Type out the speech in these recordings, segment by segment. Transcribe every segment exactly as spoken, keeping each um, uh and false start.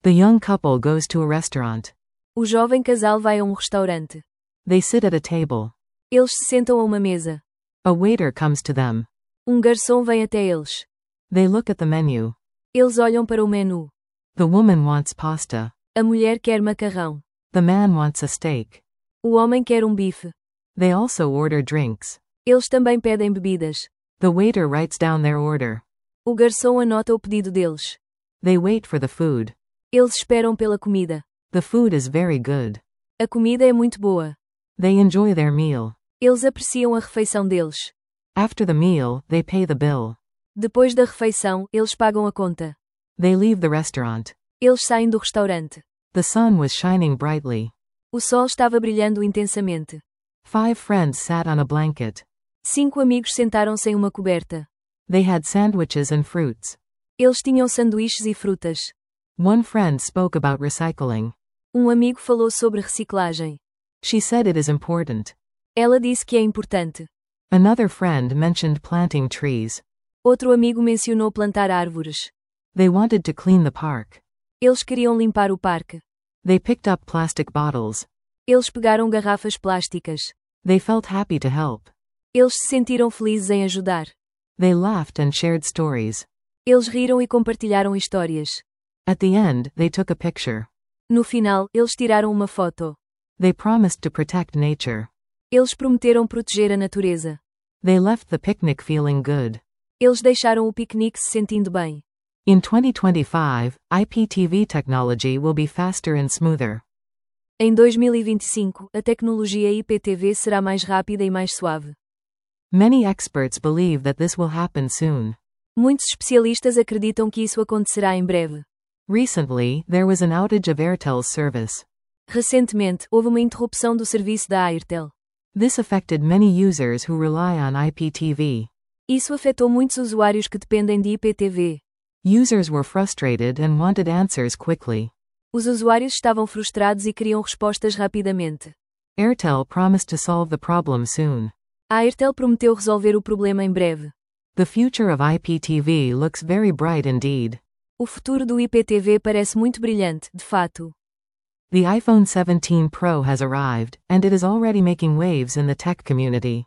The young couple goes to a restaurant. O jovem casal vai a um restaurante. They sit at a table. Eles se sentam a uma mesa. A waiter comes to them. Um garçom vem até eles. They look at the menu. Eles olham para o menu. The woman wants pasta. A mulher quer macarrão. The man wants a steak. O homem quer um bife. They also order drinks. Eles também pedem bebidas. The waiter writes down their order. O garçom anota o pedido deles. They wait for the food. Eles esperam pela comida. The food is very good. A comida é muito boa. They enjoy their meal. Eles apreciam a refeição deles. After the meal, they pay the bill. Depois da refeição, eles pagam a conta. They leave the restaurant. Eles saem do restaurante. The sun was shining brightly. O sol estava brilhando intensamente. Five friends sat on a blanket. Cinco amigos sentaram-se em uma coberta. They had sandwiches and fruits. Eles tinham sanduíches e frutas. One friend spoke about recycling. Um amigo falou sobre reciclagem. She said it is important. Ela disse que é importante. Another friend mentioned planting trees. Outro amigo mencionou plantar árvores. They wanted to clean the park. Eles queriam limpar o parque. They picked up plastic bottles. Eles pegaram garrafas plásticas. They felt happy to help. Eles se sentiram felizes em ajudar. They laughed and shared stories. Eles riram e compartilharam histórias. At the end, they took a picture. No final, eles tiraram uma foto. They promised to protect nature. Eles prometeram proteger a natureza. They left the picnic feeling good. Eles deixaram o piquenique se sentindo bem. In twenty twenty-five, I P T V technology will be faster and smoother. Em dois mil e vinte e cinco, a tecnologia I P T V será mais rápida e mais suave. Many experts believe that this will happen soon. Muitos especialistas acreditam que isso acontecerá em breve. Recently, there was an outage of Airtel's service. Recentemente, houve uma interrupção do serviço da Airtel. This affected many users who rely on I P T V. Isso afetou muitos usuários que dependem de I P T V. Users were frustrated and wanted answers quickly. Os usuários estavam frustrados e queriam respostas rapidamente. Airtel promised to solve the problem soon. A Airtel prometeu resolver o problema em breve. The future of I P T V looks very bright indeed. O futuro do I P T V parece muito brilhante, de fato. The iPhone seventeen Pro has arrived, and it is already making waves in the tech community.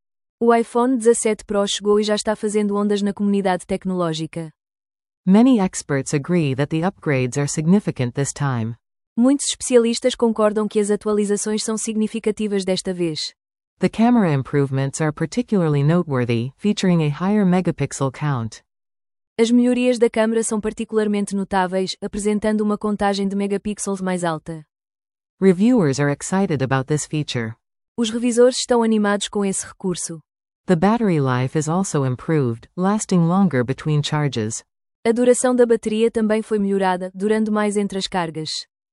O iPhone dezassete Pro chegou e já está fazendo ondas na comunidade tecnológica. Many experts agree that the upgrades are significant this time. Muitos especialistas concordam que as atualizações são significativas desta vez. The camera improvements are particularly noteworthy, featuring a higher megapixel count. As melhorias da câmera são particularmente notáveis, apresentando uma contagem de megapixels mais alta. Reviewers are excited about this feature. Os revisores estão animados com esse recurso. The battery life is also improved, lasting longer between charges. A duração da bateria também foi melhorada, durando mais entre as cargas.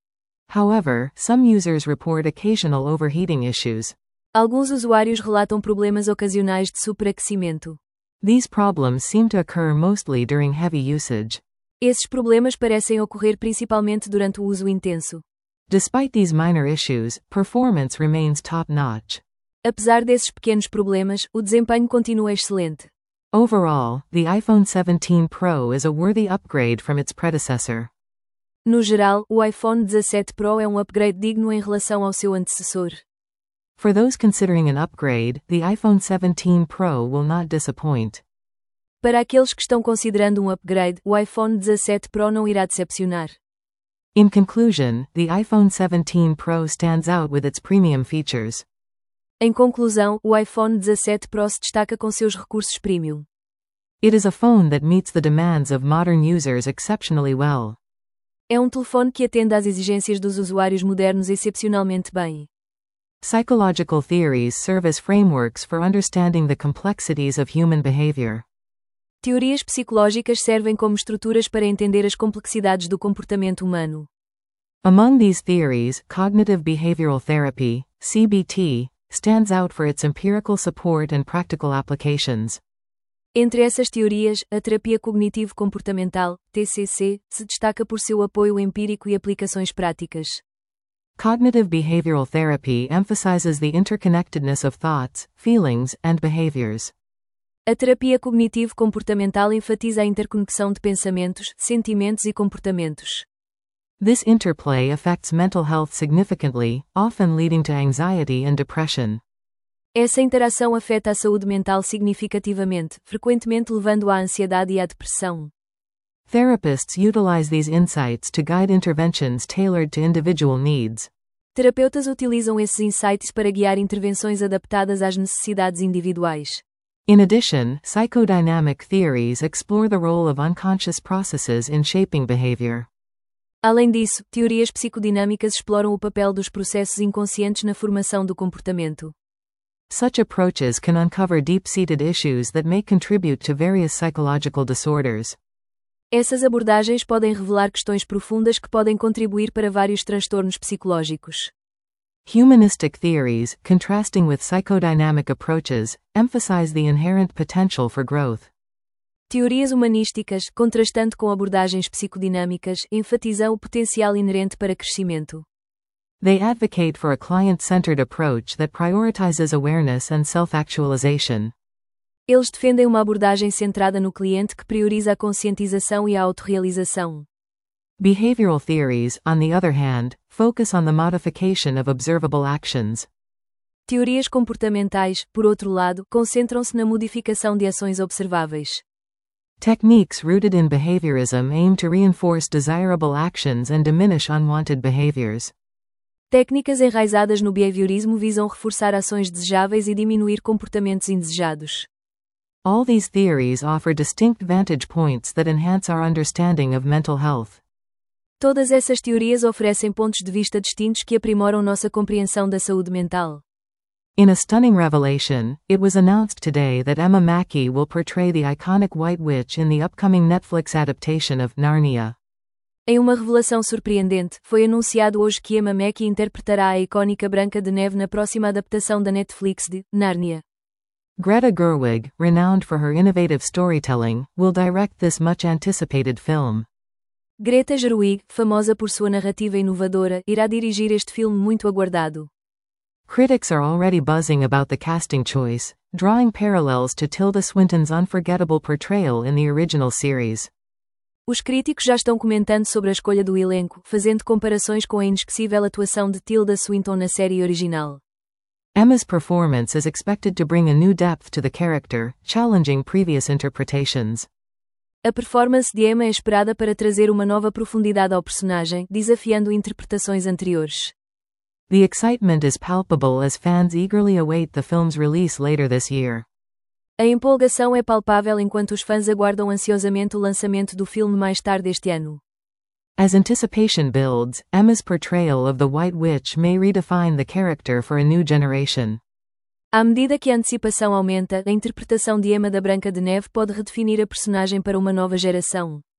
However, some users report occasional overheating issues. Alguns usuários relatam problemas ocasionais de superaquecimento. These problems seem to occur mostly during heavy usage. Esses problemas parecem ocorrer principalmente durante o uso intenso. Despite these minor issues, performance remains top-notch. Apesar desses pequenos problemas, o desempenho continua excelente. Overall, the iPhone seventeen Pro is a worthy upgrade from its predecessor. No geral, o iPhone dezassete Pro é um upgrade digno em relação ao seu antecessor. For those considering an upgrade, the iPhone seventeen Pro will not disappoint. Para aqueles que estão considerando um upgrade, o iPhone dezassete Pro não irá decepcionar. In conclusion, the iPhone seventeen Pro stands out with its premium features. Em conclusão, o iPhone dezassete Pro se destaca com seus recursos premium. It is a phone that meets the demands of modern users exceptionally well. É um telefone que atende às exigências dos usuários modernos excepcionalmente bem. Psychological theories serve as frameworks for understanding the complexities of human behavior. Teorias psicológicas servem como estruturas para entender as complexidades do comportamento humano. Among these theories, cognitive behavioral therapy, C B T, stands out for its empirical support and practical applications. Entre essas teorias, a terapia cognitivo-comportamental, T C C, se destaca por seu apoio empírico e aplicações práticas. Cognitive behavioral therapy emphasizes the interconnectedness of thoughts, feelings, and behaviors. A terapia cognitivo-comportamental enfatiza a interconexão de pensamentos, sentimentos e comportamentos. This interplay affects mental health significantly, often leading to anxiety and depression. Essa interação afeta a saúde mental significativamente, frequentemente levando à ansiedade e à depressão. Therapists utilize these insights to guide interventions tailored to individual needs. Terapeutas utilizam esses insights para guiar intervenções adaptadas às necessidades individuais. In addition, psychodynamic theories explore the role of unconscious processes in shaping behavior. Além disso, teorias psicodinâmicas exploram o papel dos processos inconscientes na formação do comportamento. Such approaches can uncover deep-seated issues that may contribute to various psychological disorders. Essas abordagens podem revelar questões profundas que podem contribuir para vários transtornos psicológicos. Humanistic theories, contrasting with psychodynamic approaches, emphasize the inherent potential for growth. Teorias humanísticas, contrastando com abordagens psicodinâmicas, enfatizam o potencial inerente para crescimento. They advocate for a client-centered approach that prioritizes awareness and self-actualization. Eles defendem uma abordagem centrada no cliente que prioriza a conscientização e a autorrealização. Behavioral theories, on the other hand, focus on the modification of observable actions. Teorias comportamentais, por outro lado, concentram-se na modificação de ações observáveis. Techniques rooted in behaviorism aim to reinforce desirable actions and diminish unwanted behaviors. Técnicas enraizadas no behaviorismo visam reforçar ações desejáveis e diminuir comportamentos indesejados. All these theories offer distinct vantage points that enhance our understanding of mental health. Todas essas teorias oferecem pontos de vista distintos que aprimoram nossa compreensão da saúde mental. In a stunning revelation, it was announced today that Emma Mackey will portray the iconic White Witch in the upcoming Netflix adaptation of Narnia. Em uma revelação surpreendente, foi anunciado hoje que Emma Mackey interpretará a icónica Branca de Neve na próxima adaptação da Netflix de Narnia. Greta Gerwig, renowned for her innovative storytelling, will direct this much-anticipated film. Greta Gerwig, famosa por sua narrativa inovadora, irá dirigir este filme muito aguardado. Critics are already buzzing about the casting choice, drawing parallels to Tilda Swinton's unforgettable portrayal in the original series. Os críticos já estão comentando sobre a escolha do elenco, fazendo comparações com a inesquecível atuação de Tilda Swinton na série original. Emma's performance is expected to bring a new depth to the character, challenging previous interpretations. A performance de Emma é esperada para trazer uma nova profundidade ao personagem, desafiando interpretações anteriores. The excitement is palpable as fans eagerly await the film's release later this year. A empolgação é palpável enquanto os fãs aguardam ansiosamente o lançamento do filme mais tarde este ano. As anticipation builds, Emma's portrayal of the White Witch may redefine the character for a new generation. À medida que a antecipação aumenta, a interpretação de Emma da Branca de Neve pode redefinir a personagem para uma nova geração.